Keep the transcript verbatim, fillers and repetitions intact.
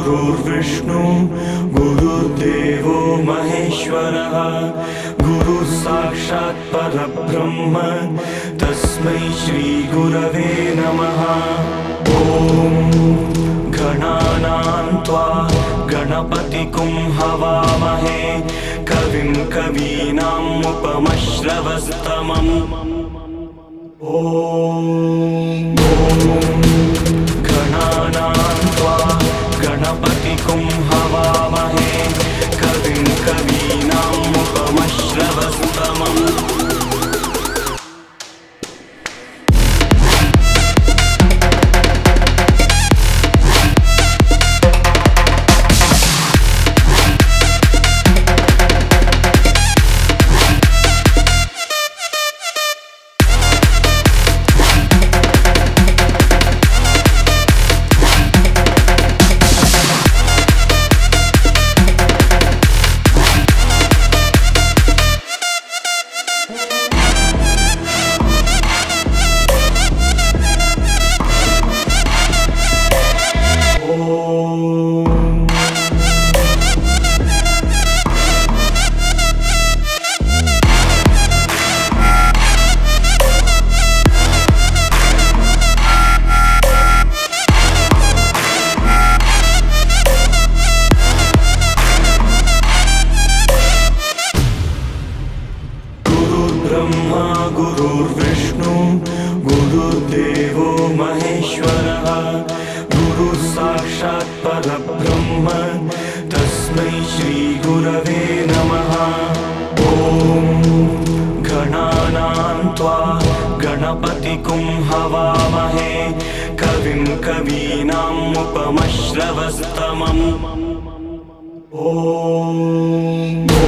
गुरुर्विष्णु गुरुर्देवो महेश्वरः गुरुः साक्षात् परब्रह्म तस्मै श्री गुरवे नमः। ॐ गणानां त्वा गणपतिगुं हवामहे कविं कवीनाम् उपमश्रवस्तमम्। ॐ गणानां त्वा गणपतिगुं हवामहे कविं कवीनाम् उपमश्रवस्तमम्। ब्रह्मा गुरुर्विष्णु गुरुर्देवो महेश्वरः गुरुः साक्षात् परब्रह्म तस्मै श्री गुरवे नमः। ॐ गणानां त्वा गणपतिगुं हवामहे कविं कवीनाम् उपमश्रवस्तमम्। ॐ